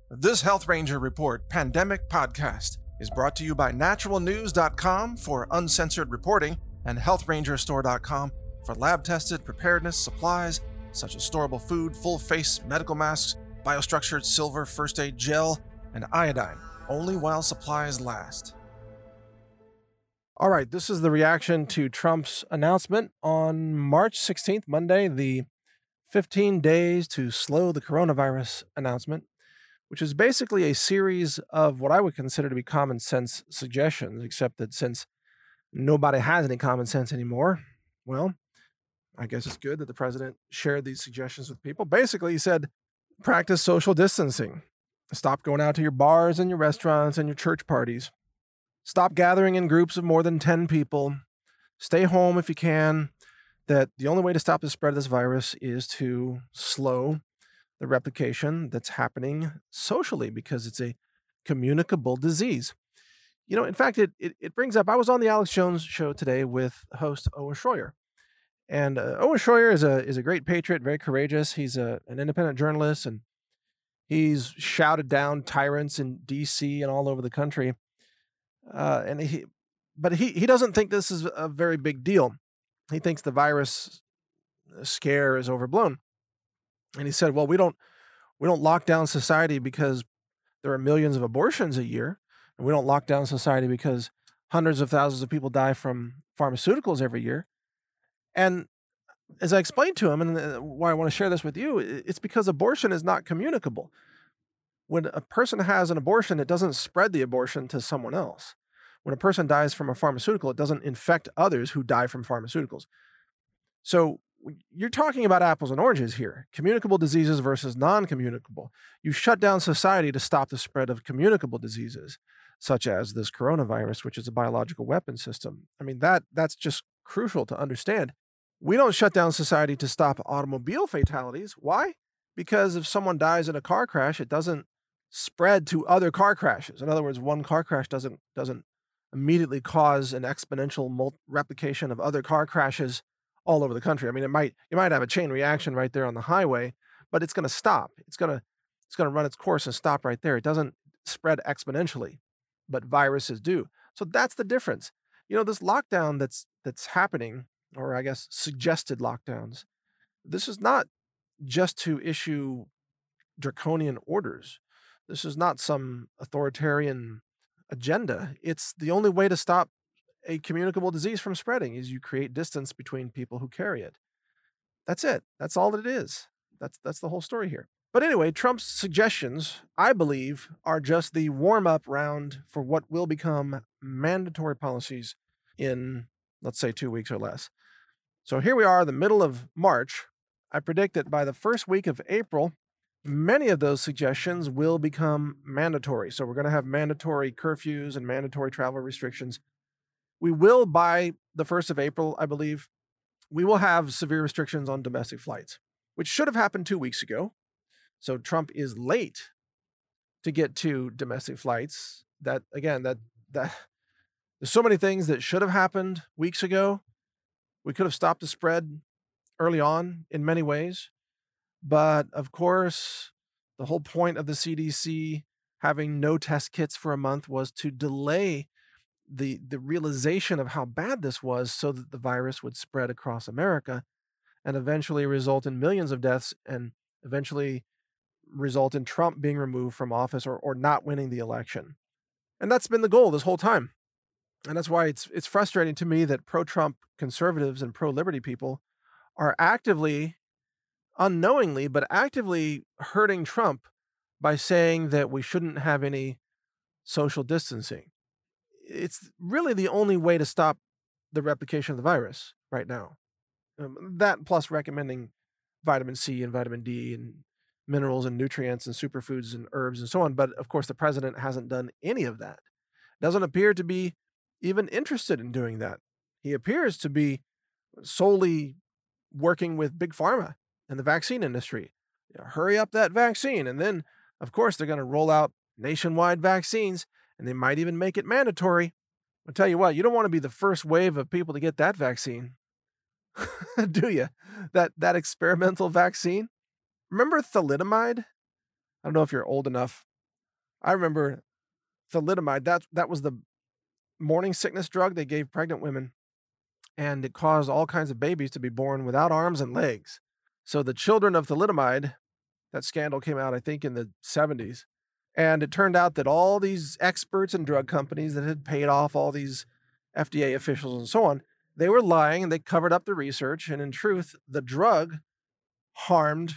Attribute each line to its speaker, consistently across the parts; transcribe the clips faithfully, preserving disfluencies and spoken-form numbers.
Speaker 1: This Health Ranger Report Pandemic Podcast is brought to you by natural news dot com for uncensored reporting and health ranger store dot com for lab-tested preparedness supplies such as storable food, full-face medical masks, biostructured silver first aid gel, and iodine, only while supplies last. All right, this is the reaction to Trump's announcement on March sixteenth, Monday, the fifteen days to slow the coronavirus announcement, which is basically a series of what I would consider to be common sense suggestions, except that since nobody has any common sense anymore, well, I guess it's good that the president shared these suggestions with people. Basically, he said, practice social distancing. Stop going out to your bars and your restaurants and your church parties. Stop gathering in groups of more than ten people. Stay home if you can. That the only way to stop the spread of this virus is to slow the replication that's happening socially because it's a communicable disease. You know, in fact, it, it, it brings up, I was on the Alex Jones show today with host Owen Schroyer. And uh, Owen Schroyer is a is a great patriot, very courageous. He's a, an independent journalist, and he's shouted down tyrants in D C and all over the country. Uh, and he, but he, he doesn't think this is a very big deal. He thinks the virus scare is overblown. And he said, well, we don't we don't lock down society because there are millions of abortions a year. And we don't lock down society because hundreds of thousands of people die from pharmaceuticals every year. And as I explained to him, and why I want to share this with you, it's because abortion is not communicable. When a person has an abortion, it doesn't spread the abortion to someone else. When a person dies from a pharmaceutical, it doesn't infect others who die from pharmaceuticals. So you're talking about apples and oranges here, communicable diseases versus non-communicable. You shut down society to stop the spread of communicable diseases, such as this coronavirus, which is a biological weapon system. I mean, that that's just crucial to understand. We don't shut down society to stop automobile fatalities. Why? Because if someone dies in a car crash, it doesn't spread to other car crashes. In other words, one car crash doesn't doesn't immediately cause an exponential multi- replication of other car crashes all over the country. I mean, it might you might have a chain reaction right there on the highway, but it's going to stop. It's going to it's going to run its course and stop right there. It doesn't spread exponentially, but viruses do. So that's the difference. You know, this lockdown that's that's happening, or I guess suggested lockdowns, this is not just to issue draconian orders. This is not some authoritarian agenda. It's the only way to stop a communicable disease from spreading is you create distance between people who carry it. That's it. That's all that it is. That's that's the whole story here. But anyway, Trump's suggestions, I believe, are just the warm-up round for what will become mandatory policies in, let's say, two weeks or less. So here we are, the middle of March. I predict that by the first week of April, many of those suggestions will become mandatory. So we're going to have mandatory curfews and mandatory travel restrictions. We will, by the first of April, I believe, we will have severe restrictions on domestic flights, which should have happened two weeks ago. So Trump is late to get to domestic flights. That, again, that that there's so many things that should have happened weeks ago. We could have stopped the spread early on in many ways. But of course, the whole point of the C D C having no test kits for a month was to delay the the realization of how bad this was so that the virus would spread across America and eventually result in millions of deaths and eventually result in Trump being removed from office or, or not winning the election. And that's been the goal this whole time. And that's why it's it's frustrating to me that pro-Trump conservatives and pro-liberty people are actively, unknowingly, but actively hurting Trump by saying that we shouldn't have any social distancing. It's really the only way to stop the replication of the virus right now. Um, that plus recommending vitamin C and vitamin D and minerals and nutrients and superfoods and herbs and so on. But of course, the president hasn't done any of that. Doesn't appear to be even interested in doing that. He appears to be solely working with Big Pharma and the vaccine industry. You know, hurry up that vaccine. And then, of course, they're going to roll out nationwide vaccines, and they might even make it mandatory. I'll tell you what, you don't want to be the first wave of people to get that vaccine, do you? That that experimental vaccine. Remember thalidomide? I don't know if you're old enough I remember thalidomide. That that was the morning sickness drug they gave pregnant women, and it caused all kinds of babies to be born without arms and legs. So the children of thalidomide, that scandal came out, I think, in the seventies. And it turned out that all these experts and drug companies that had paid off all these F D A officials and so on, they were lying and they covered up the research. And in truth, the drug harmed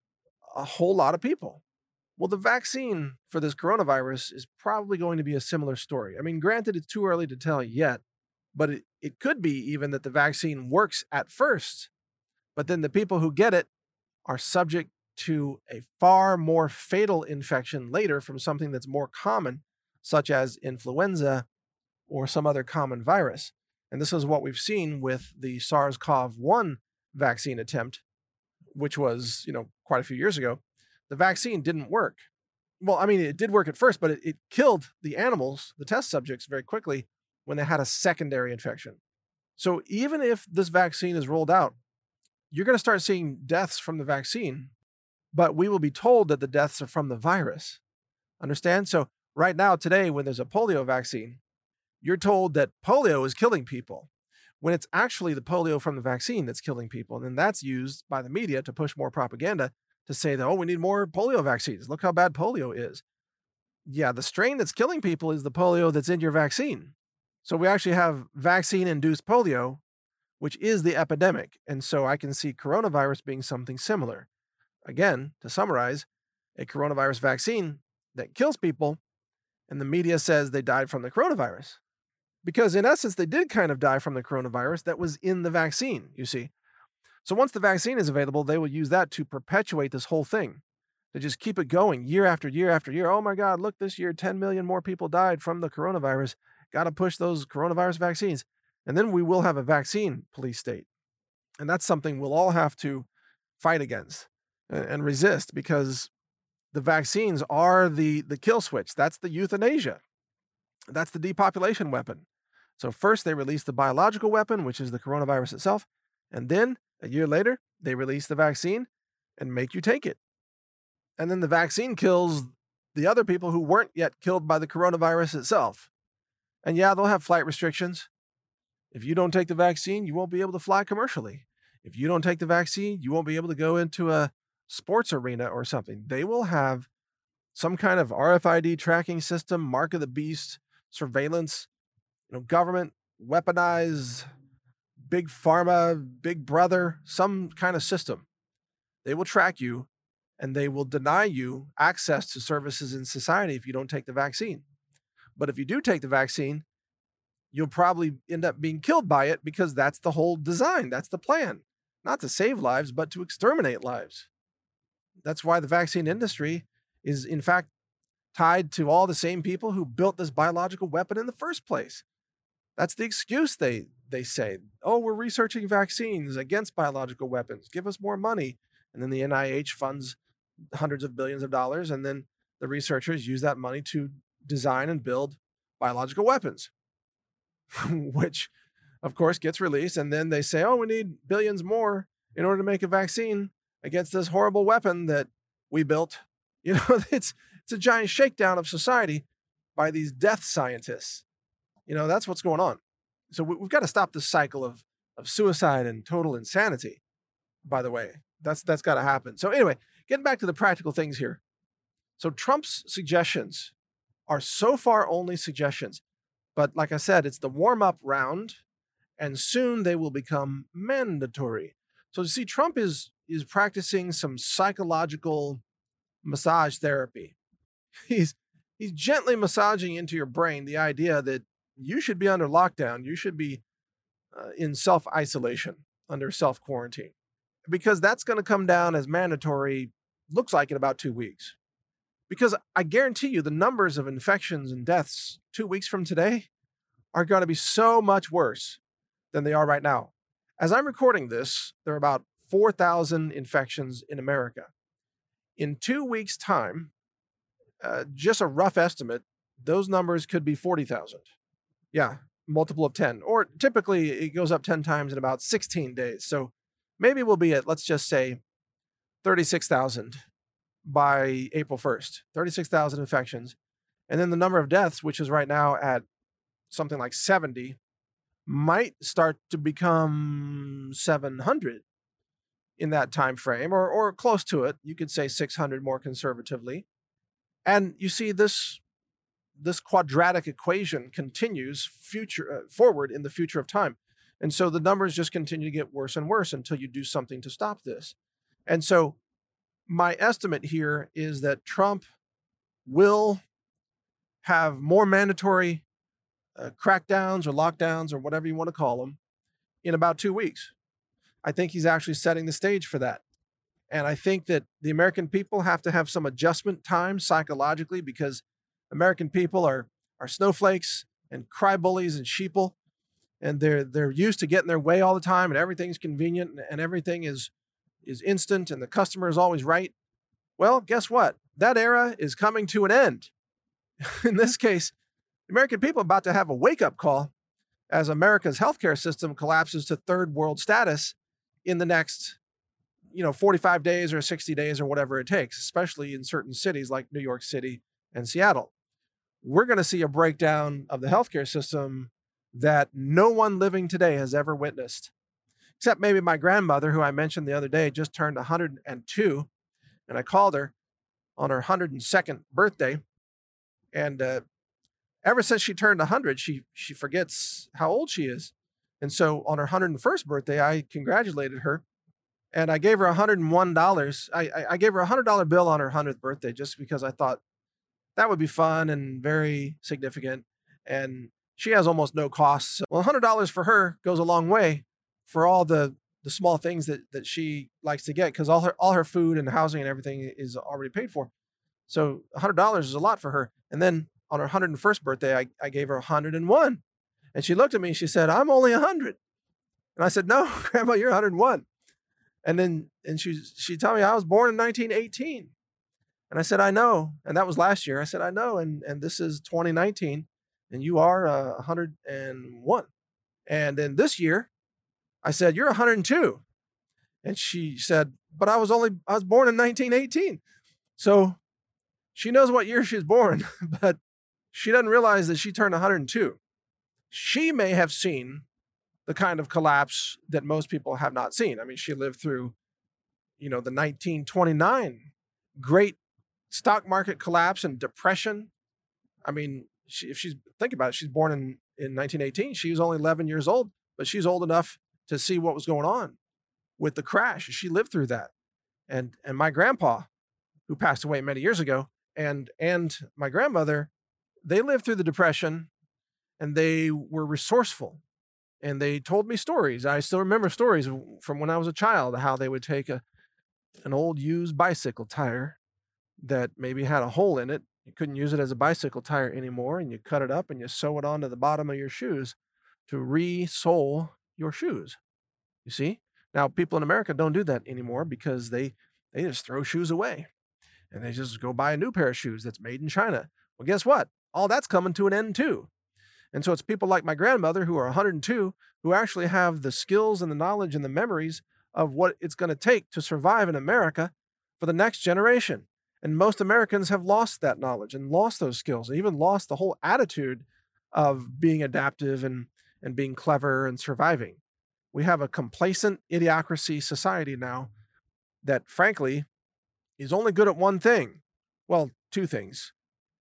Speaker 1: a whole lot of people. Well, the vaccine for this coronavirus is probably going to be a similar story. I mean, granted, it's too early to tell yet, but it, it could be even that the vaccine works at first, but then the people who get it are subject to a far more fatal infection later from something that's more common, such as influenza or some other common virus. And this is what we've seen with the SARS-C o V one vaccine attempt, which was, you know, quite a few years ago. The vaccine didn't work. Well, I mean, it did work at first, but it, it killed the animals, the test subjects, very quickly when they had a secondary infection. So even if this vaccine is rolled out, you're going to start seeing deaths from the vaccine, but we will be told that the deaths are from the virus. Understand? So right now, today, when there's a polio vaccine, you're told that polio is killing people, when it's actually the polio from the vaccine that's killing people. And then that's used by the media to push more propaganda to say that, oh, we need more polio vaccines. Look how bad polio is. Yeah, the strain that's killing people is the polio that's in your vaccine. So we actually have vaccine-induced polio, which is the epidemic. And so I can see coronavirus being something similar. Again, to summarize, a coronavirus vaccine that kills people, and the media says they died from the coronavirus. Because in essence, they did kind of die from the coronavirus that was in the vaccine, you see. So once the vaccine is available, they will use that to perpetuate this whole thing, to just keep it going year after year after year. Oh my God, look, this year, ten million more people died from the coronavirus. Got to push those coronavirus vaccines. And then we will have a vaccine police state. And that's something we'll all have to fight against and resist, because the vaccines are the, the kill switch. That's the euthanasia. That's the depopulation weapon. So first they release the biological weapon, which is the coronavirus itself. And then a year later, they release the vaccine and make you take it. And then the vaccine kills the other people who weren't yet killed by the coronavirus itself. And yeah, they'll have flight restrictions. If you don't take the vaccine, you won't be able to fly commercially. If you don't take the vaccine, you won't be able to go into a sports arena or something. They will have some kind of R F I D tracking system, mark of the beast, surveillance, you know, government, weaponize, big pharma, big brother, some kind of system. They will track you and they will deny you access to services in society if you don't take the vaccine. But if you do take the vaccine, you'll probably end up being killed by it, because that's the whole design. That's the plan. Not to save lives, but to exterminate lives. That's why the vaccine industry is, in fact, tied to all the same people who built this biological weapon in the first place. That's the excuse they, they say. Oh, we're researching vaccines against biological weapons. Give us more money. And then the N I H funds hundreds of billions of dollars, and then the researchers use that money to design and build biological weapons, which, of course, gets released. And then they say, oh, we need billions more in order to make a vaccine against this horrible weapon that we built. You know, it's it's a giant shakedown of society by these death scientists. You know, that's what's going on. So we, we've got to stop this cycle of, of suicide and total insanity, by the way. That's that's got to happen. So anyway, getting back to the practical things here. So Trump's suggestions are so far only suggestions. But like I said, it's the warm-up round, and soon they will become mandatory. So you see, Trump is, is practicing some psychological massage therapy. He's, he's gently massaging into your brain the idea that you should be under lockdown. You should be uh, in self-isolation, under self-quarantine, because that's going to come down as mandatory, looks like, in about two weeks. Because I guarantee you the numbers of infections and deaths two weeks from today are going to be so much worse than they are right now. As I'm recording this, there are about four thousand infections in America. In two weeks' time, uh, just a rough estimate, those numbers could be forty thousand. Yeah, multiple of ten. Or typically it goes up ten times in about sixteen days. So maybe we'll be at, let's just say, thirty-six thousand by April first. thirty-six thousand infections. And then the number of deaths, which is right now at something like seventy, might start to become seven hundred in that time frame, or or close to it. You could say six hundred more conservatively. And you see this this quadratic equation continues future uh, forward in the future of time. And so the numbers just continue to get worse and worse until you do something to stop this. And so my estimate here is that Trump will have more mandatory uh, crackdowns or lockdowns or whatever you want to call them in about two weeks. I think he's actually setting the stage for that. And I think that the American people have to have some adjustment time psychologically, because American people are are snowflakes and crybabies and sheeple, and they're they're used to getting their way all the time, and everything's convenient, and, and everything is is instant, and the customer is always right. Well, guess what? That era is coming to an end. In this case, the American people are about to have a wake-up call as America's healthcare system collapses to third world status in the next, you know, forty-five days or sixty days or whatever it takes, especially in certain cities like New York City and Seattle. We're going to see a breakdown of the healthcare system that no one living today has ever witnessed, except maybe my grandmother, who I mentioned the other day, just turned one hundred two, and I called her on her one hundred second birthday. And uh, ever since she turned one hundred, she she forgets how old she is. And so on her one hundred first birthday, I congratulated her, and I gave her one hundred one dollars. I, I, I gave her a one hundred dollar bill on her one hundredth birthday just because I thought that would be fun and very significant. And she has almost no costs. Well, one hundred dollars for her goes a long way for all the, the small things that, that she likes to get, because all her all her food and housing and everything is already paid for. So one hundred dollars is a lot for her. And then on her one hundred first birthday, I, I gave her one hundred one. And she looked at me and she said, "I'm only one hundred. And I said, "No, Grandma, you're one hundred one. And then and she, she told me I was born in nineteen eighteen. And I said, "I know." And that was last year. I said, "I know. And, and this is twenty nineteen. And you are uh, one hundred one. And then this year, I said, "You're one hundred two. And she said, "But I was only, I was born in nineteen eighteen. So she knows what year she was born, but she doesn't realize that she turned one hundred two. She may have seen the kind of collapse that most people have not seen. I mean, she lived through, you know, the nineteen twenty-nine great stock market collapse and depression. I mean, she, if she's, think about it, she's born in, in nineteen eighteen. She was only eleven years old, but she's old enough to see what was going on with the crash. She lived through that. And, and my grandpa, who passed away many years ago, and, and my grandmother, they lived through the Depression, and they were resourceful. And they told me stories. I still remember stories from when I was a child, how they would take a, an old used bicycle tire that maybe had a hole in it. You couldn't use it as a bicycle tire anymore, and you cut it up and you sew it onto the bottom of your shoes to re-sole your shoes. You see? Now, people in America don't do that anymore because they, they just throw shoes away, and they just go buy a new pair of shoes that's made in China. Well, guess what? All that's coming to an end too. And so it's people like my grandmother, who are one hundred two, who actually have the skills and the knowledge and the memories of what it's going to take to survive in America for the next generation. And most Americans have lost that knowledge and lost those skills, and even lost the whole attitude of being adaptive and, and being clever and surviving. We have a complacent idiocracy society now that, frankly, is only good at one thing. Well, two things: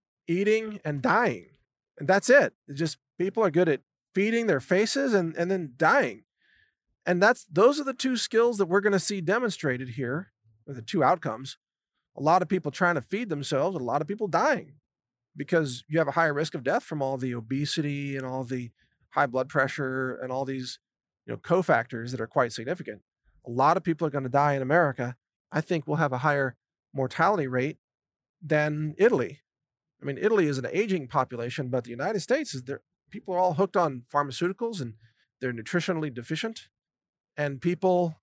Speaker 1: eating and dying. And that's it. It's just people are good at feeding their faces and, and then dying. And that's those are the two skills that we're going to see demonstrated here, or the two outcomes. A lot of people trying to feed themselves, and a lot of people dying, because you have a higher risk of death from all the obesity and all the high blood pressure and all these, you know, cofactors that are quite significant. A lot of people are going to die in America. I think we'll have a higher mortality rate than Italy. I mean, Italy is an aging population, but the United States is there. People are all hooked on pharmaceuticals, and they're nutritionally deficient, and people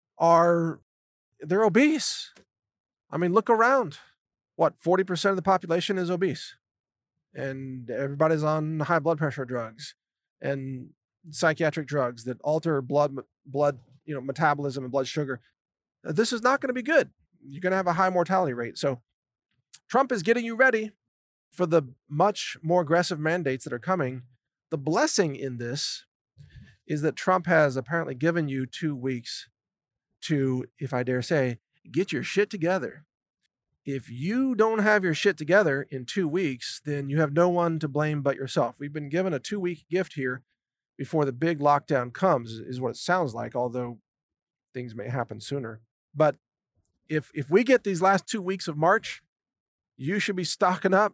Speaker 1: are, they're obese. I mean, look around. What, forty percent of the population is obese, and everybody's on high blood pressure drugs and psychiatric drugs that alter blood, blood, you know, metabolism and blood sugar. This is not going to be good. You're going to have a high mortality rate. So Trump is getting you ready for the much more aggressive mandates that are coming, the blessing in this is that Trump has apparently given you two weeks to, if I dare say, get your shit together. If you don't have your shit together in two weeks, then you have no one to blame but yourself. We've been given a two-week gift here before the big lockdown comes, is what it sounds like, although things may happen sooner. But if if we get these last two weeks of March, you should be stocking up.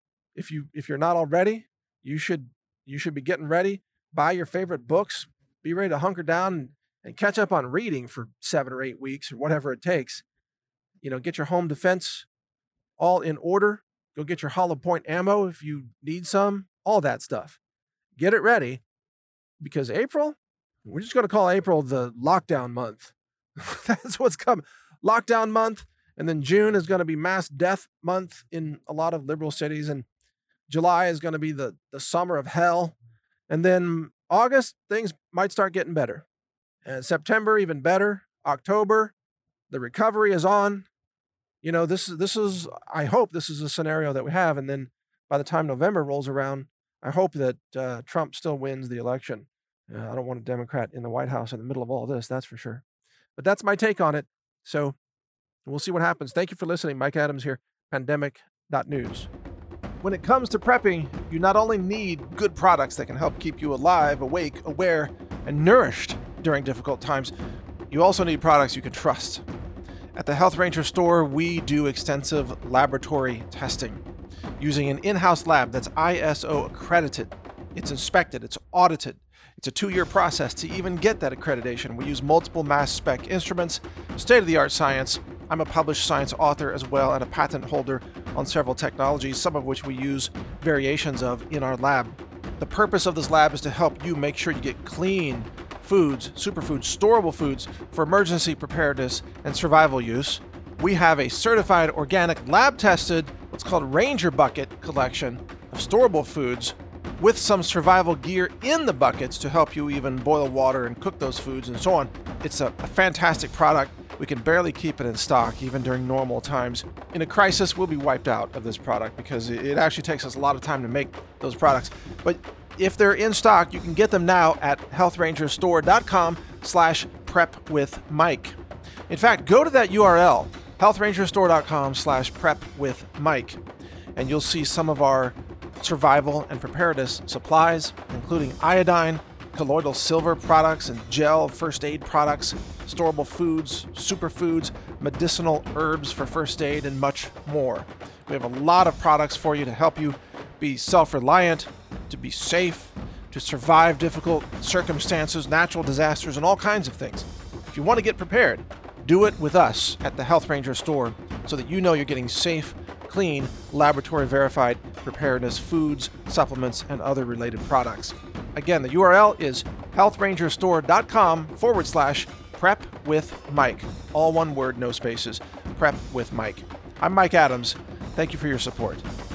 Speaker 1: If you if you're not already, you should you should be getting ready. Buy your favorite books. Be ready to hunker down and, and catch up on reading for seven or eight weeks or whatever it takes. You know, get your home defense all in order. Go get your hollow point ammo if you need some. All that stuff. Get it ready, because April, we're just going to call April the lockdown month. That's what's coming. Lockdown month. And then June is going to be mass death month in a lot of liberal cities. And July is going to be the, the summer of hell. And then August, things might start getting better. And September, even better. October, the recovery is on. You know, this is, this is, I hope this is a scenario that we have. And then by the time November rolls around, I hope that uh, Trump still wins the election. Uh, I don't want a Democrat in the White House in the middle of all this, that's for sure. But that's my take on it. So we'll see what happens. Thank you for listening. Mike Adams here, pandemic dot news. When it comes to prepping, you not only need good products that can help keep you alive, awake, aware, and nourished during difficult times, you also need products you can trust. At the Health Ranger store, we do extensive laboratory testing using an in-house lab that's I S O accredited. It's inspected, it's audited. It's a two-year process to even get that accreditation. We use multiple mass spec instruments, state-of-the-art science. I'm a published science author as well and a patent holder on several technologies, some of which we use variations of in our lab. The purpose of this lab is to help you make sure you get clean foods, superfoods, storable foods for emergency preparedness and survival use. We have a certified organic lab-tested, what's called Ranger Bucket collection of storable foods with some survival gear in the buckets to help you even boil water and cook those foods and so on. It's a, a fantastic product. We can barely keep it in stock even during normal times. In a crisis, we'll be wiped out of this product because it actually takes us a lot of time to make those products. But if they're in stock, you can get them now at health ranger store dot com slash prep with Mike. In fact, go to that U R L, health ranger store dot com slash prep with Mike, and you'll see some of our survival and preparedness supplies, including iodine, colloidal silver products and gel first aid products, storable foods, superfoods, medicinal herbs for first aid, and much more. We have a lot of products for you to help you be self-reliant, to be safe, to survive difficult circumstances, natural disasters, and all kinds of things. If you want to get prepared, do it with us at the Health Ranger store so that you know you're getting safe, clean, laboratory-verified preparedness foods, supplements, and other related products. Again, the U R L is health ranger store dot com forward slash prep with Mike. All one word, no spaces. Prep with Mike. I'm Mike Adams. Thank you for your support.